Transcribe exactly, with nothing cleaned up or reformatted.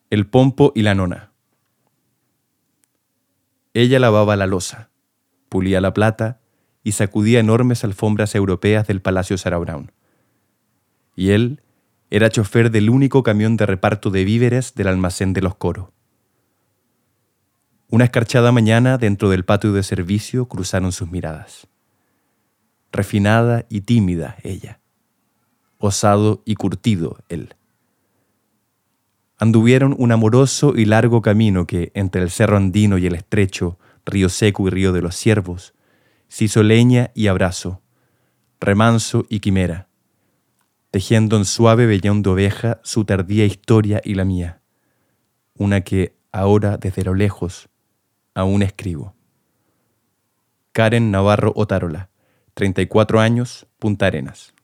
El pompo y la nona. Ella lavaba la loza, pulía la plata y sacudía enormes alfombras europeas del Palacio Sarah Brown. Y él era chofer del único camión de reparto de víveres del almacén de los Coro. Una escarchada mañana, dentro del patio de servicio, cruzaron sus miradas. Refinada y tímida ella, osado y curtido él. Anduvieron un amoroso y largo camino que, entre el cerro andino y el estrecho río seco y río de los ciervos, se hizo leña y abrazo, remanso y quimera, tejiendo en suave vellón de oveja su tardía historia y la mía, una que ahora desde lo lejos aún escribo. Karen Navarro Otárola, treinta y cuatro años, Punta Arenas.